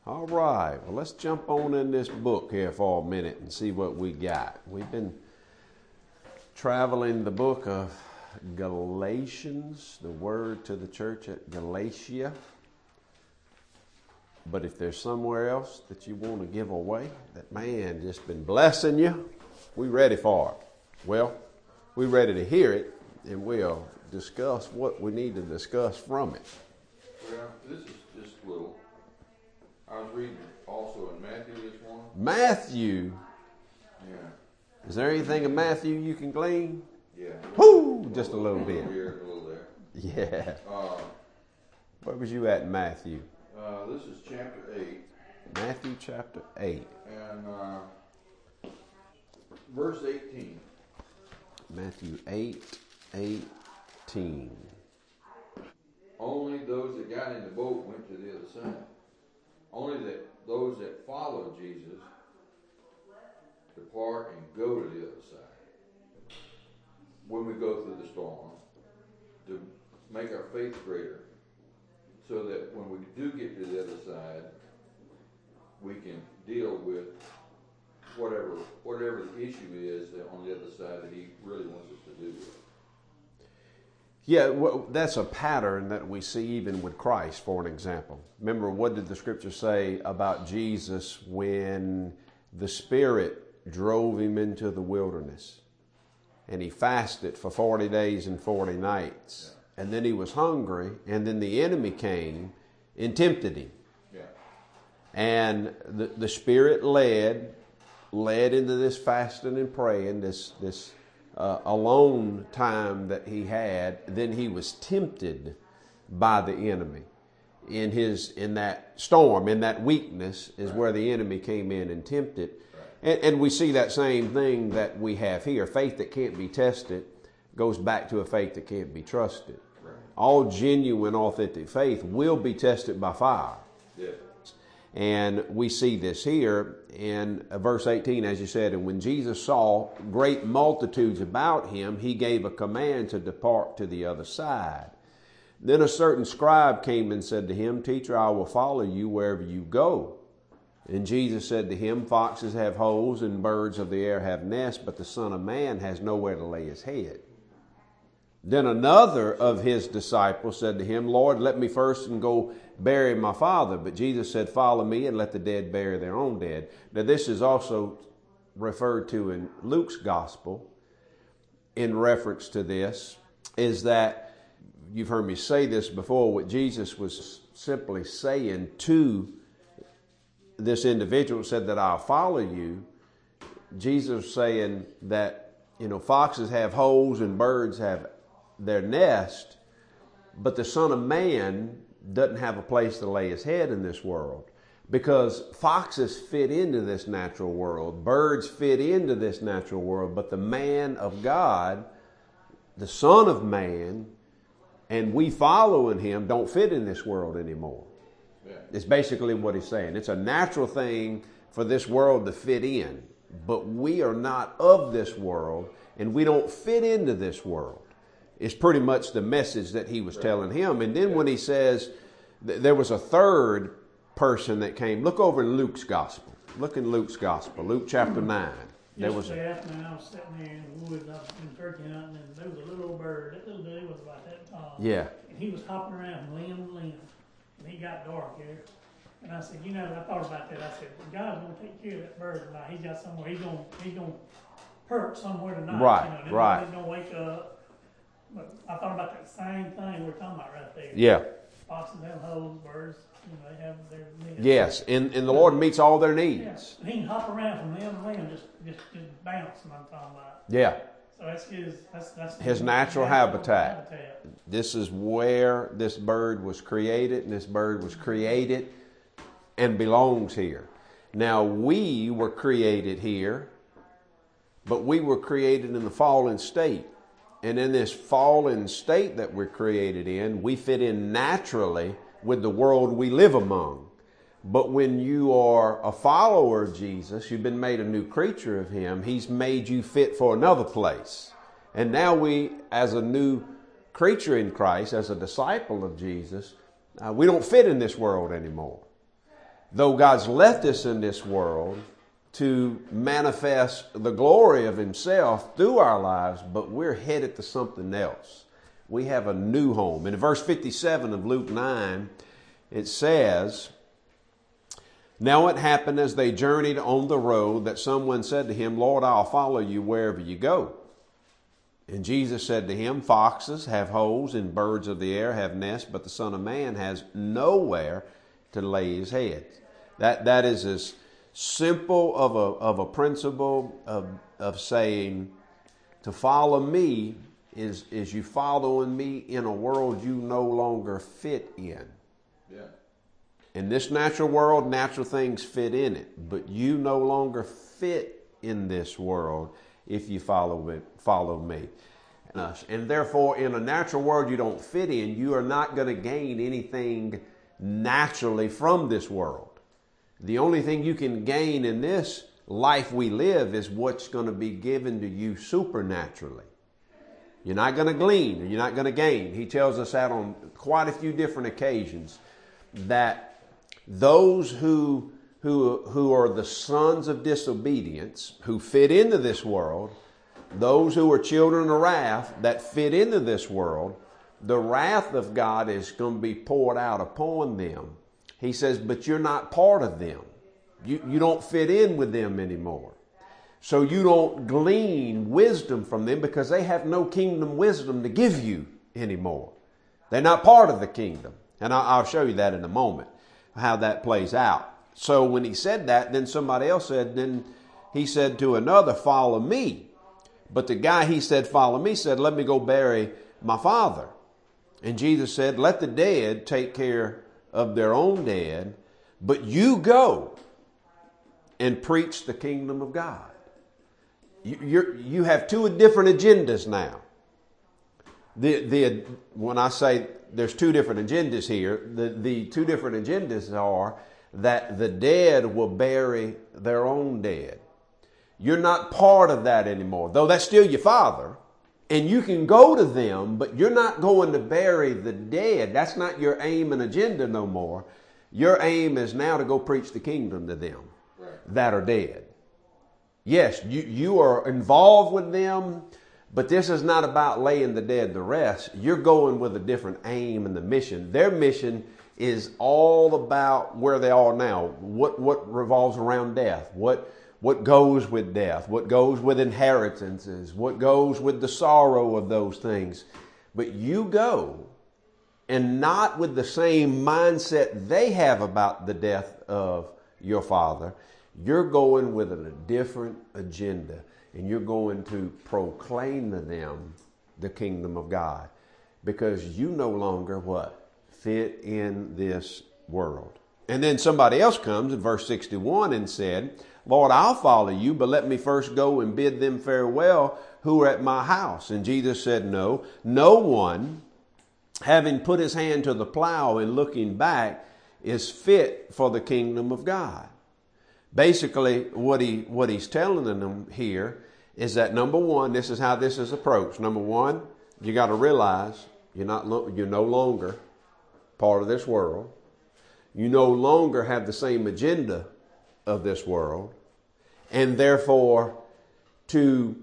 All right, well, let's jump on in this book here for a minute and see what we got. We've been traveling the book of Galatians, the word to the church at Galatia. But if there's somewhere else that you want to give away, that man just been blessing you, we ready for it. Well, we ready to hear it, and we'll discuss what we need to discuss from it. Well, this is just a little. I was reading also in Matthew this morning. Matthew. Yeah. Is there anything in Matthew you can glean? Yeah. Whoo! Just a little bit. Here, a little there. Yeah. Where was you at in Matthew? This is chapter 8. Matthew chapter 8. And verse 18. Matthew 8:18. Only those that got in the boat went to the other side. Only that those that followed Jesus depart and go to the other side. When we go through the storm, to make our faith greater, so that when we do get to the other side, we can deal with whatever the issue is on the other side that He really wants us to do with. Yeah, well, that's a pattern that we see even with Christ, for an example. Remember, what did the scripture say about Jesus when the Spirit drove him into the wilderness? And he fasted for 40 days and 40 nights. Yeah. And then he was hungry, and then the enemy came and tempted him. Yeah. And the Spirit led into this fasting and praying, this alone time that he had. Then he was tempted by the enemy. In that storm, in that weakness is right. Where the enemy came in and tempted. Right. And we see that same thing that we have here. Faith that can't be tested goes back to a faith that can't be trusted. Right. All genuine, authentic faith will be tested by fire. Yeah. And we see this here in verse 18, as you said, and when Jesus saw great multitudes about him, he gave a command to depart to the other side. Then a certain scribe came and said to him, Teacher, I will follow you wherever you go. And Jesus said to him, Foxes have holes and birds of the air have nests, but the Son of Man has nowhere to lay his head. Then another of his disciples said to him, Lord, let me first and go bury my father. But Jesus said, follow me and let the dead bury their own dead. Now this is also referred to in Luke's gospel in reference to this, is that you've heard me say this before, what Jesus was simply saying to this individual said that I'll follow you. Jesus was saying that, foxes have holes and birds have their nest, but the Son of Man doesn't have a place to lay his head in this world, because foxes fit into this natural world, birds fit into this natural world, but the man of God, the Son of Man, and we following him don't fit in this world anymore. Yeah. It's basically what he's saying. It's a natural thing for this world to fit in, but we are not of this world, and we don't fit into this world. It's pretty much the message that he was telling him. And then when he says there was a third person that came, look over in Luke's gospel. Look in Luke's gospel, Luke chapter 9. There was I was sitting there in the woods, I was in turkey hunting, and there was a little old bird. That little dude was about that tall. Yeah. And he was hopping around from limb to limb. And he got dark here. And I said, I thought about that. I said, God's going to take care of that bird tonight. He's got somewhere. He's going to perch somewhere tonight. Right, right. He's going to wake up. But I thought about that same thing we're talking about right there. Yeah. Foxes have holes, birds, they have their needs. Yes, and the Lord meets all their needs. Yeah. He can hop around from limb to limb, just bouncing, I'm talking about. Yeah. So that's his natural habitat. This is where this bird was created, and this bird was created and belongs here. Now, we were created here, but we were created in the fallen state. And in this fallen state that we're created in, we fit in naturally with the world we live among. But when you are a follower of Jesus, you've been made a new creature of him, he's made you fit for another place. And now we, as a new creature in Christ, as a disciple of Jesus, we don't fit in this world anymore. though God's left us in this world to manifest the glory of himself through our lives, but we're headed to something else. We have a new home. In verse 57 of Luke 9, it says, "Now it happened as they journeyed on the road that someone said to him, 'Lord, I'll follow you wherever you go.' And Jesus said to him, 'Foxes have holes and birds of the air have nests, but the Son of Man has nowhere to lay his head.'" That is as simple of a principle of saying to follow me is you following me in a world you no longer fit in. Yeah. In this natural world, natural things fit in it, but you no longer fit in this world if you follow me. And therefore, in a natural world you don't fit in, you are not going to gain anything naturally from this world. The only thing you can gain in this life we live is what's going to be given to you supernaturally. You're not going to glean, or you're not going to gain. He tells us that on quite a few different occasions, that those who are the sons of disobedience, who fit into this world, those who are children of wrath that fit into this world, the wrath of God is going to be poured out upon them. He says, but you're not part of them. You don't fit in with them anymore. So you don't glean wisdom from them because they have no kingdom wisdom to give you anymore. They're not part of the kingdom. And I'll show you that in a moment, how that plays out. So when he said that, then somebody else said, then he said to another, "Follow me." But the guy he said, "Follow me," said, "Let me go bury my father." And Jesus said, "Let the dead take care of their own dead, but you go and preach the kingdom of God." You have two different agendas now. When I say there's two different agendas here, the two different agendas are that the dead will bury their own dead. You're not part of that anymore, though that's still your father. And you can go to them, but you're not going to bury the dead. That's not your aim and agenda no more. Your aim is now to go preach the kingdom to them that are dead. Yes, you are involved with them, but this is not about laying the dead to rest. You're going with a different aim and the mission. Their mission is all about where they are now, what revolves around death, what goes with death, what goes with inheritances, what goes with the sorrow of those things. But you go, and not with the same mindset they have about the death of your father. You're going with a different agenda, and you're going to proclaim to them the kingdom of God, because you no longer fit in this world. And then somebody else comes in verse 61 and said, "Lord, I'll follow you, but let me first go and bid them farewell who are at my house." And Jesus said, "No one, having put his hand to the plow and looking back, is fit for the kingdom of God." Basically, what he's telling them here is that, number one, this is how this is approached. Number one, you got to realize you're no longer part of this world. You no longer have the same agenda of this world, and therefore to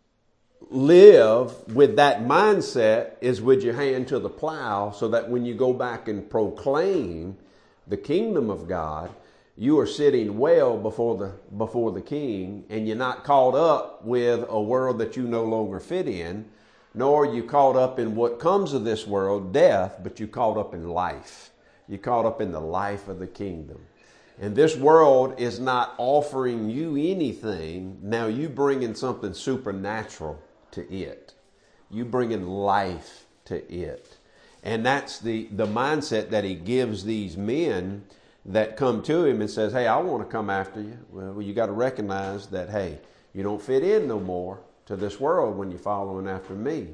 live with that mindset is with your hand to the plow, so that when you go back and proclaim the kingdom of God, you are sitting well before the King, and you're not caught up with a world that you no longer fit in, nor are you caught up in what comes of this world, death, but you're caught up in life. You're caught up in the life of the kingdom. And this world is not offering you anything. Now you bringing something supernatural to it. You bringing life to it. And that's the mindset that he gives these men that come to him and says, "Hey, I want to come after you." Well, you got to recognize that, hey, you don't fit in no more to this world when you're following after me.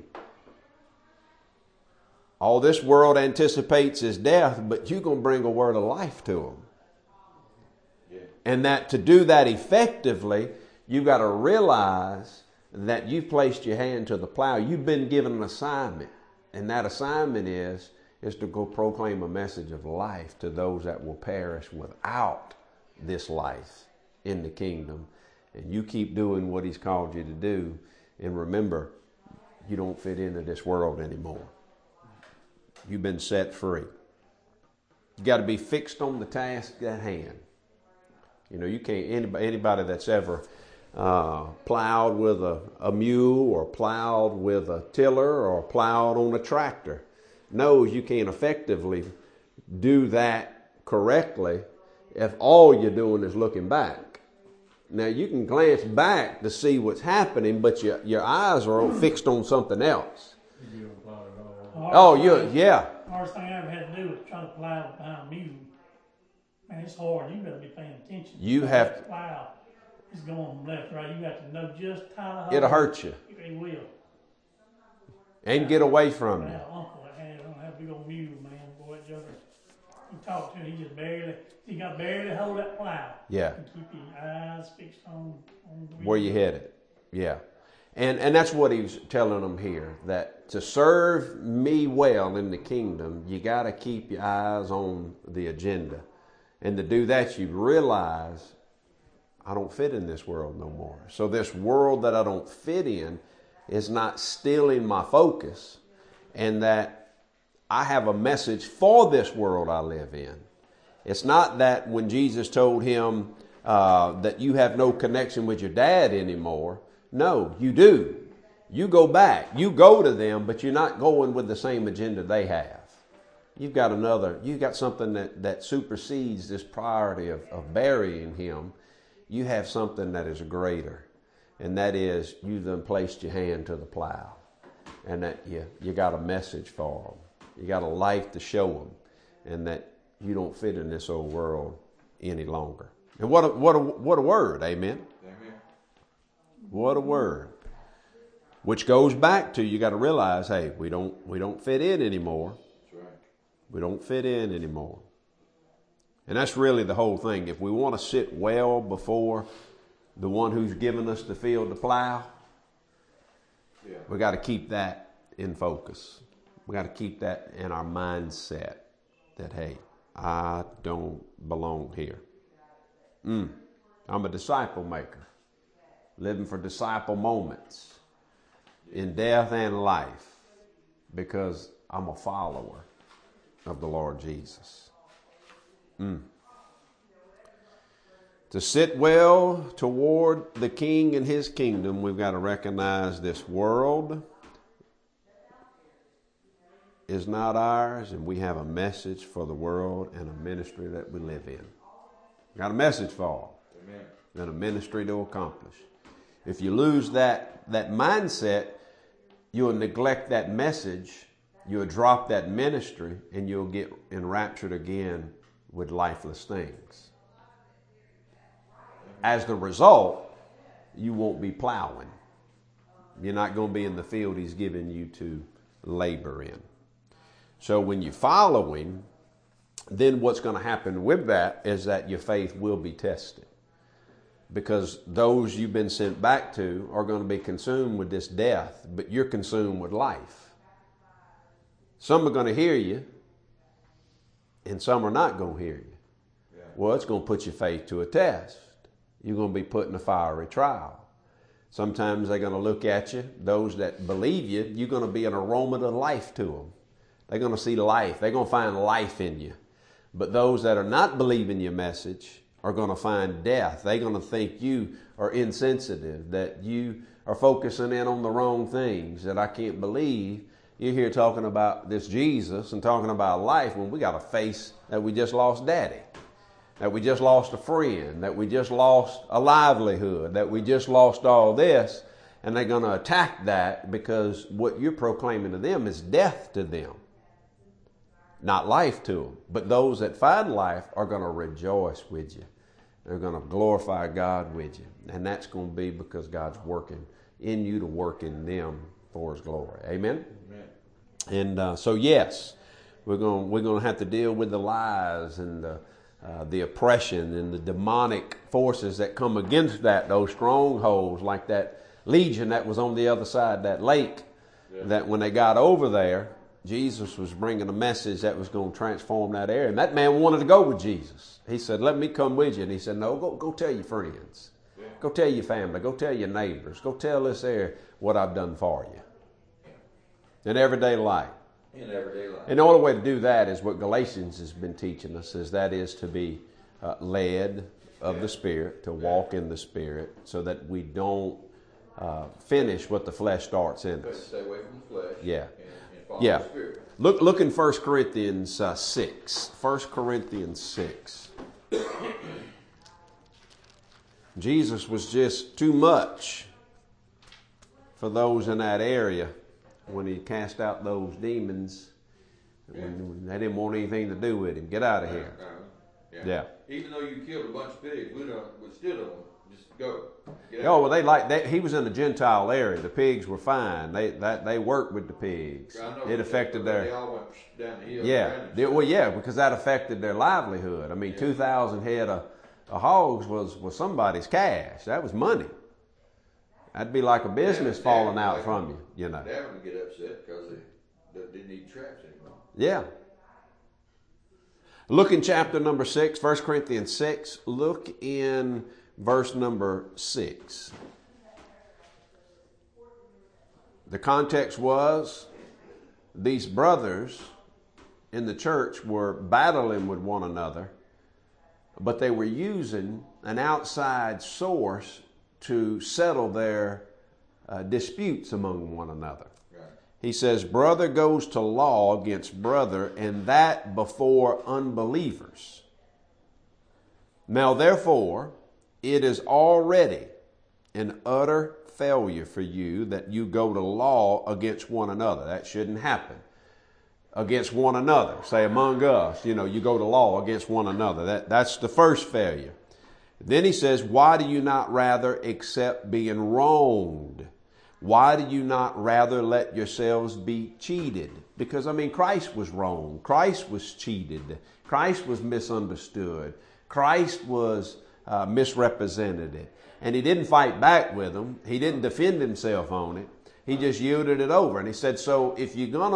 All this world anticipates is death, but you're going to bring a word of life to them. Yeah. And that to do that effectively, you've got to realize that you've placed your hand to the plow. You've been given an assignment. And that assignment is is to go proclaim a message of life to those that will perish without this life in the kingdom. And you keep doing what he's called you to do. And remember, you don't fit into this world anymore. You've been set free. You got to be fixed on the task at hand. You know, you can't, anybody that's ever plowed with a mule or plowed with a tiller or plowed on a tractor knows you can't effectively do that correctly if all you're doing is looking back. Now, you can glance back to see what's happening, but your eyes are fixed on something else. Yeah. The hardest thing I ever had to do was try to plow behind a mule. Man, it's hard. You better be paying attention. You have to plow. It's going left, right. You have to know just how to. It'll hurt you. It will. And get away from you. My uncle don't have a big old mule, man. Boy, that joker. You talk to him, he got barely hold that plow. Yeah. And keep your eyes fixed on the wheel. Where you headed. Yeah. And that's what he's telling them here, that to serve me well in the kingdom, you got to keep your eyes on the agenda. And to do that, you realize, I don't fit in this world no more. So this world that I don't fit in is not stealing my focus, and that I have a message for this world I live in. It's not that when Jesus told him that you have no connection with your dad anymore. No, you do. You go back. You go to them, but you're not going with the same agenda they have. You've got something that supersedes this priority of burying him. You have something that is greater, and that is you've then placed your hand to the plow, and that you got a message for them. You got a life to show them, and that you don't fit in this old world any longer. And what a word, amen? Amen. What a word. Which goes back to, you got to realize, hey, we don't fit in anymore. That's right. We don't fit in anymore. And that's really the whole thing. If we want to sit well before the one who's given us the field to plow, we got to keep that in focus. We got to keep that in our mindset that, hey, I don't belong here. I'm a disciple maker, living for disciple moments in death and life, because I'm a follower of the Lord Jesus. To sit well toward the King and his kingdom, we've got to recognize this world is not ours, and we have a message for the world and a ministry that we live in. We've got a message for them. Amen. And a ministry to accomplish. If you lose that mindset, you'll neglect that message, you'll drop that ministry, and you'll get enraptured again with lifeless things. As the result, you won't be plowing. You're not going to be in the field he's given you to labor in. So when you're following, then what's going to happen with that is that your faith will be tested. Because those you've been sent back to are going to be consumed with this death, but you're consumed with life. Some are going to hear you, and some are not going to hear you. Yeah. Well, it's going to put your faith to a test. You're going to be put in a fiery trial. Sometimes they're going to look at you. Those that believe you, you're going to be an aroma to life to them. They're going to see life. They're going to find life in you. But those that are not believing your message are going to find death. They're going to think you are insensitive, that you are focusing in on the wrong things, that I can't believe you're here talking about this Jesus and talking about life when we got to face that we just lost daddy, that we just lost a friend, that we just lost a livelihood, that we just lost all this. And they're going to attack that because what you're proclaiming to them is death to them, not life to them. But those that find life are going to rejoice with you. They're going to glorify God with you. And that's going to be because God's working in you to work in them for his glory. Amen? Amen. And so yes, we're going to have to deal with the lies and the oppression and the demonic forces that come against that, those strongholds, like that legion that was on the other side of that lake, that when they got over there, Jesus was bringing a message that was going to transform that area. And that man wanted to go with Jesus. He said, let me come with you. And he said, no, go tell your friends. Go tell your family. Go tell your neighbors. Go tell this area what I've done for you. In everyday life. In everyday life. And the only way to do that is what Galatians has been teaching us, is that is to be led of the Spirit, to walk in the Spirit, so that we don't finish what the flesh starts in us. Stay away from the flesh. Yeah. And follow Yeah. the Spirit. Look in 1 Corinthians 6. 1 Corinthians 6. Jesus was just too much for those in that area when he cast out those demons. When they didn't want anything to do with him. Get out of here. Yeah. Even though you killed a bunch of pigs, we still don't. Just go. Get out. Oh, well, he was in the Gentile area. The pigs were fine. They worked with the pigs. I know It affected their... They all went down the hill. Yeah. Well, yeah, because that affected their livelihood. I mean, 2,000 head of hogs was somebody's cash. That was money. That'd be like a business falling out from you, you know. Dad would get upset because they didn't need traps anymore. Yeah. Look in chapter number 6, 1 Corinthians 6. Look in verse number 6. The context was these brothers in the church were battling with one another, but they were using an outside source to settle their disputes among one another. He says, brother goes to law against brother, and that before unbelievers. Now, therefore, it is already an utter failure for you that you go to law against one another. That shouldn't happen. Against one another. Say among us, you go to law against one another. That's the first failure. Then he says, why do you not rather accept being wronged? Why do you not rather let yourselves be cheated? Because, Christ was wronged. Christ was cheated. Christ was misunderstood. Christ was misrepresented. And he didn't fight back with them. He didn't defend himself on it. He just yielded it over. And he said, so if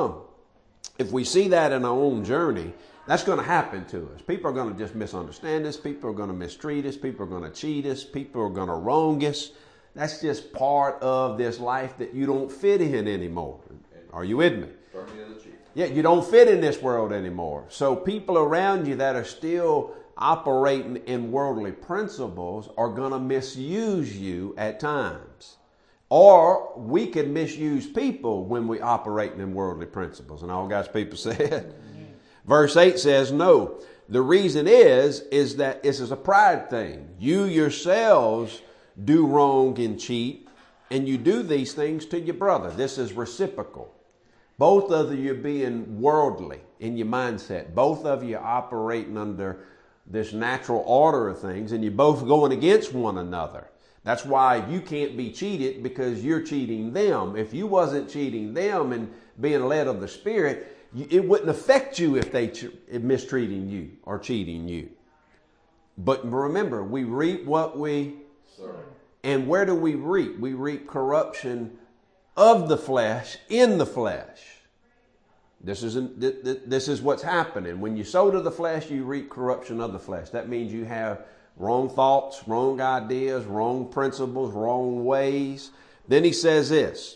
we see that in our own journey, that's going to happen to us. People are going to just misunderstand us. People are going to mistreat us. People are going to cheat us. People are going to wrong us. That's just part of this life that you don't fit in anymore. Are you with me? Yeah, you don't fit in this world anymore. So people around you that are still operating in worldly principles are going to misuse you at times. Or we can misuse people when we operate in worldly principles. And all God's people said. Verse 8 says, no. The reason is that this is a pride thing. You yourselves do wrong and cheat, and you do these things to your brother. This is reciprocal. Both of you being worldly in your mindset. Both of you operating under this natural order of things, and you're both going against one another. That's why you can't be cheated, because you're cheating them. If you wasn't cheating them and being led of the Spirit, it wouldn't affect you if they mistreating you or cheating you. But remember, we reap what we sow. And where do we reap? We reap corruption of the flesh in the flesh. This is what's happening. When you sow to the flesh, you reap corruption of the flesh. That means you have wrong thoughts, wrong ideas, wrong principles, wrong ways. Then he says this,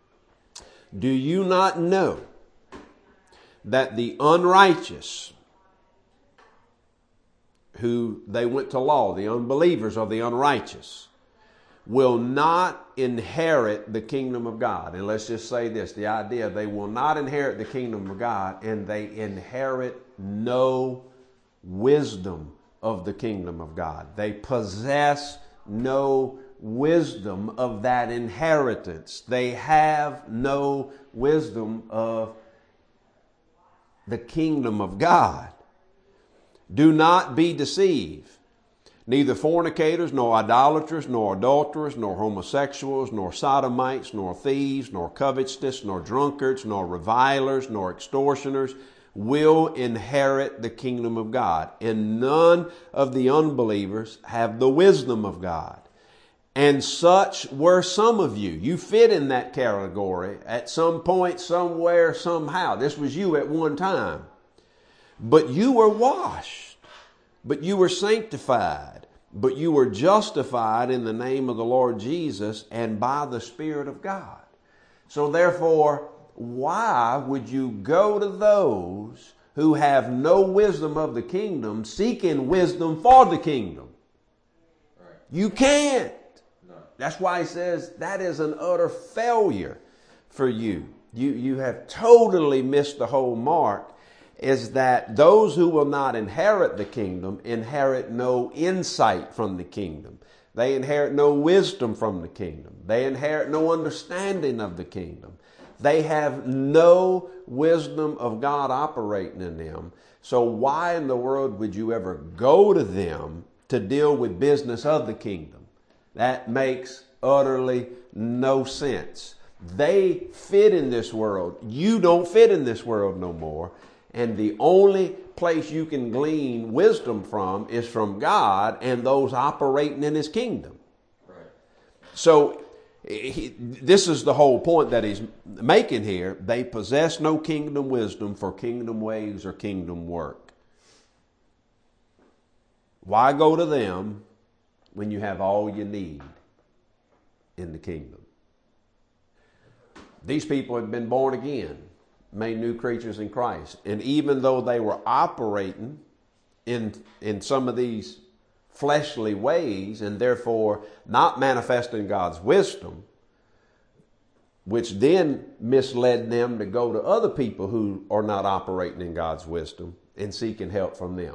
do you not know that the unrighteous, who they went to law, the unbelievers or the unrighteous, will not inherit the kingdom of God? And let's just say this, the idea, they will not inherit the kingdom of God, and they inherit no wisdom of the kingdom of God. They possess no wisdom of that inheritance. They have no wisdom of the kingdom of God. Do not be deceived. Neither fornicators, nor idolaters, nor adulterers, nor homosexuals, nor sodomites, nor thieves, nor covetous, nor drunkards, nor revilers, nor extortioners will inherit the kingdom of God. And none of the unbelievers have the wisdom of God. And such were some of you. You fit in that category at some point, somewhere, somehow. This was you at one time. But you were washed, but you were sanctified, but you were justified in the name of the Lord Jesus and by the Spirit of God. So therefore, why would you go to those who have no wisdom of the kingdom, seeking wisdom for the kingdom? Right. You can't. No. That's why he says that is an utter failure for you. You have totally missed the whole mark, is that those who will not inherit the kingdom inherit no insight from the kingdom. They inherit no wisdom from the kingdom. They inherit no understanding of the kingdom. They have no wisdom of God operating in them. So why in the world would you ever go to them to deal with business of the kingdom? That makes utterly no sense. They fit in this world. You don't fit in this world no more. And the only place you can glean wisdom from is from God and those operating in His kingdom. Right. So this is the whole point that he's making here. They possess no kingdom wisdom for kingdom ways or kingdom work. Why go to them when you have all you need in the kingdom? These people have been born again, made new creatures in Christ. And even though they were operating in some of these fleshly ways and therefore not manifesting God's wisdom, which then misled them to go to other people who are not operating in God's wisdom and seeking help from them.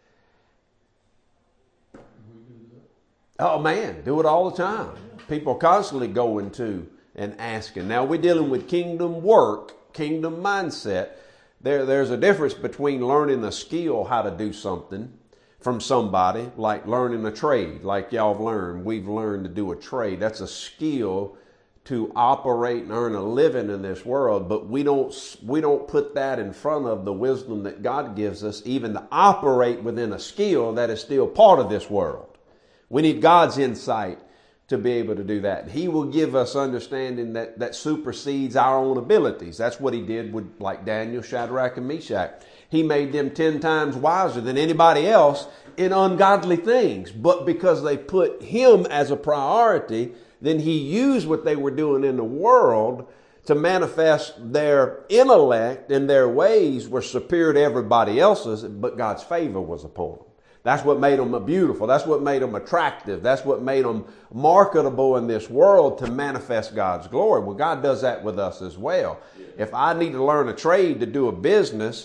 Oh man, do it all the time. People are constantly going to and asking. Now we're dealing with kingdom work, kingdom mindset. There's a difference between learning a skill, how to do something, from somebody, like learning a trade, like y'all have learned. We've learned to do a trade. That's a skill to operate and earn a living in this world, but we don't put that in front of the wisdom that God gives us, even to operate within a skill that is still part of this world. We need God's insight to be able to do that. He will give us understanding that supersedes our own abilities. That's what He did with like Daniel, Shadrach, and Meshach. He made them 10 times wiser than anybody else in ungodly things. But because they put Him as a priority, then He used what they were doing in the world to manifest their intellect, and their ways were superior to everybody else's, but God's favor was upon them. That's what made them beautiful. That's what made them attractive. That's what made them marketable in this world to manifest God's glory. Well, God does that with us as well. If I need to learn a trade to do a business,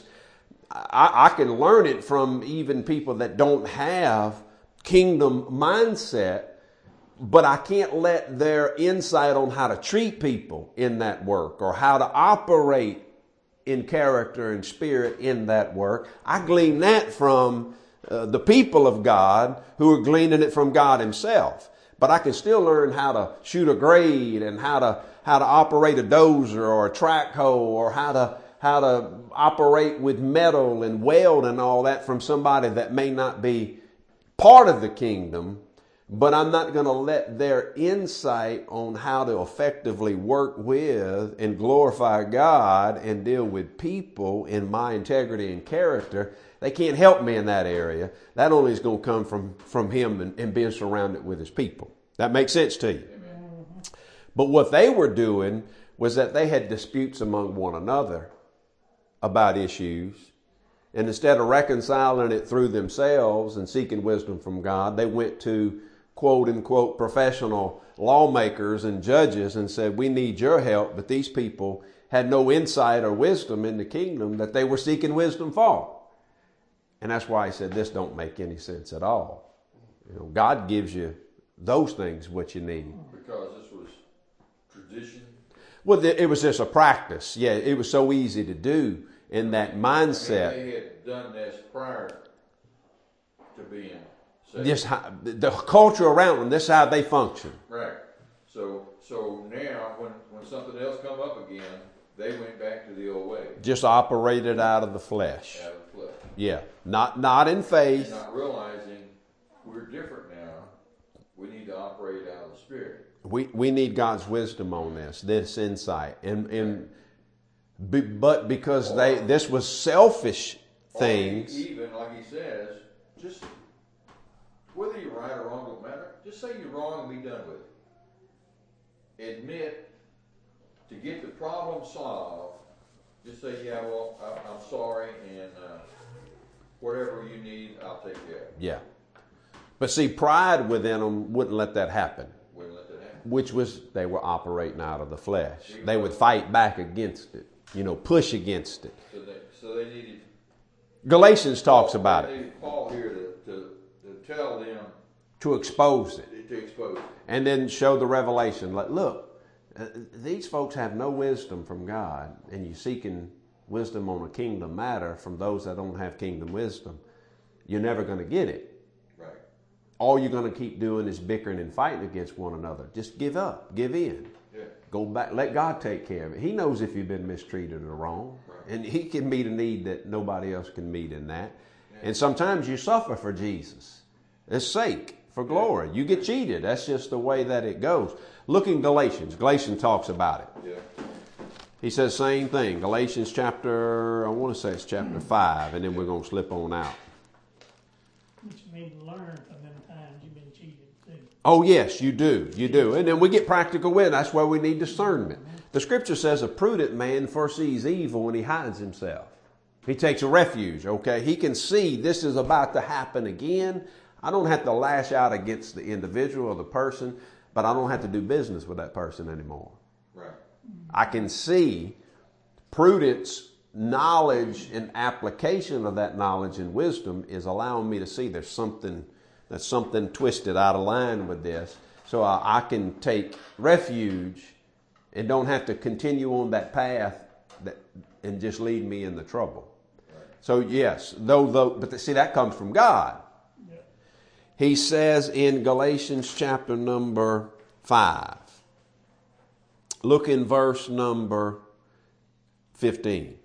I can learn it from even people that don't have kingdom mindset, but I can't let their insight on how to treat people in that work or how to operate in character and spirit in that work. I glean that from the people of God who are gleaning it from God Himself. But I can still learn how to shoot a grade and how to operate a dozer or a track hoe, or how to operate with metal and weld and all that from somebody that may not be part of the kingdom. But I'm not going to let their insight on how to effectively work with and glorify God and deal with people in my integrity and character. They can't help me in that area. That only is going to come from Him and being surrounded with His people. That makes sense to you? Amen. But what they were doing was that they had disputes among one another about issues. And instead of reconciling it through themselves and seeking wisdom from God, they went to quote unquote professional lawmakers and judges and said, we need your help. But these people had no insight or wisdom in the kingdom that they were seeking wisdom for. And that's why He said this don't make any sense at all. You know, God gives you those things what you need. Because this was tradition. Well, it was just a practice. Yeah, it was so easy to do in that mindset. I mean, they had done this prior to being saved. Just the culture around them, this is how they function. Right. So now when something else come up again, they went back to the old way. Just operated out of the flesh. Out of the flesh. Yeah. Not in faith. And not realizing we're different now. we need to operate out of the Spirit. We need God's wisdom on this insight, but because this was selfish things. Or even like he says, just whether you're right or wrong don't matter. Just say you're wrong and be done with it. Admit to get the problem solved. Just say, yeah, well, I'm sorry, and whatever you need, I'll take care of it. Yeah. But see, pride within them wouldn't let that happen. Wouldn't let that happen. Which was, they were operating out of the flesh. They would fight back against it, push against it. So they needed. Galatians talks about it. They needed Paul here to tell them. To expose it. To expose it. And then show the revelation. Like, look, these folks have no wisdom from God, and you're seeking wisdom on a kingdom matter from those that don't have kingdom wisdom. You're never going to get it. Right. All you're going to keep doing is bickering and fighting against one another. Just give up. Give in. Yeah. Go back. Let God take care of it. He knows if you've been mistreated or wrong. Right. And He can meet a need that nobody else can meet in that. Yeah. And sometimes you suffer for Jesus' sake, for glory. You get cheated. That's just the way that it goes. Look in Galatians. Galatians talks about it. Yeah. He says same thing. Galatians chapter, I want to say it's chapter 5, and then we're going to slip on out. But you need to learn from them times you've been cheated too. Oh yes, you do. You do. And then we get practical with it. That's where we need discernment. The scripture says a prudent man foresees evil when he hides himself. He takes a refuge, okay? He can see this is about to happen again. I don't have to lash out against the individual or the person, but I don't have to do business with that person anymore. Right. I can see prudence, knowledge, and application of that knowledge and wisdom is allowing me to see there's something twisted out of line with this. So I can take refuge and don't have to continue on that path and just lead me in the trouble. Right. So yes, but see, that comes from God. He says in Galatians chapter number 5, look in verse number 15.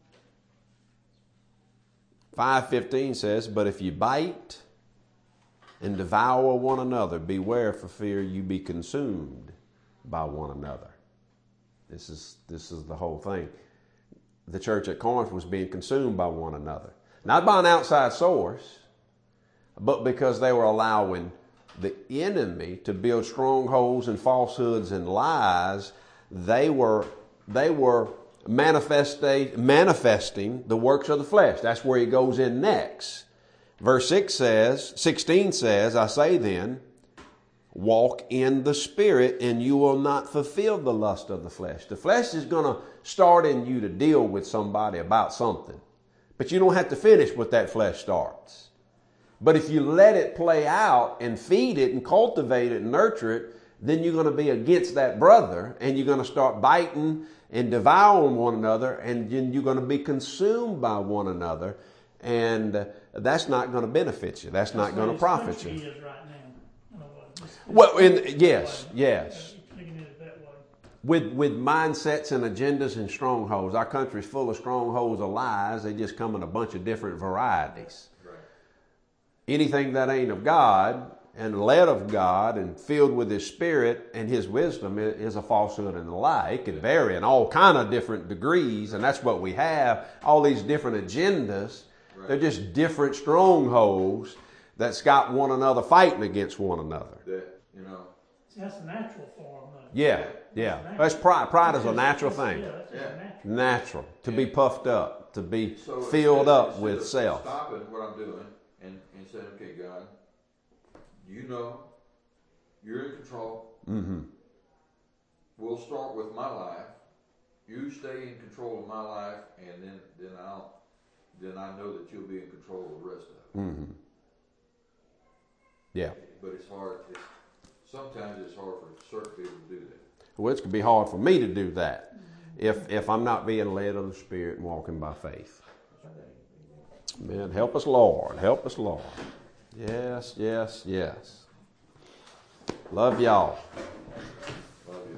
5:15 says, but if you bite and devour one another, beware for fear you be consumed by one another. This is the whole thing. The church at Corinth was being consumed by one another. Not by an outside source, but because they were allowing the enemy to build strongholds and falsehoods and lies. They were manifesting the works of the flesh. That's where he goes in next. Verse 16 says, I say then, walk in the Spirit and you will not fulfill the lust of the flesh. The flesh is going to start in you to deal with somebody about something. But you don't have to finish what that flesh starts. But if you let it play out and feed it and cultivate it and nurture it, then you're going to be against that brother and you're going to start biting and devouring one another, and then you're going to be consumed by one another, and that's not going to benefit you. That's not going to profit you. Is right now. Well, yes. With mindsets and agendas and strongholds. Our country's full of strongholds of lies. They just come in a bunch of different varieties. Right. Anything that ain't of God and led of God and filled with His Spirit and His wisdom is a falsehood and a lie. It can vary in all kind of different degrees, and that's what we have. All these different agendas. Right. They're just different strongholds that's got one another fighting against one another. See, that's a natural form. Yeah. That's pride. Pride is a natural thing. Natural. To be puffed up, to be filled up with self. Stopping what I'm doing and saying, okay, God, you know, you're in control. Mm-hmm. We'll start with my life. You stay in control of my life, and then I know that you'll be in control of the rest of it. Mm-hmm. Yeah. But it's hard. Sometimes it's hard for certain people to do that. Well, it's going to be hard for me to do that if I'm not being led of the Spirit and walking by faith. Man, help us, Lord. Help us, Lord. Yes. Love y'all.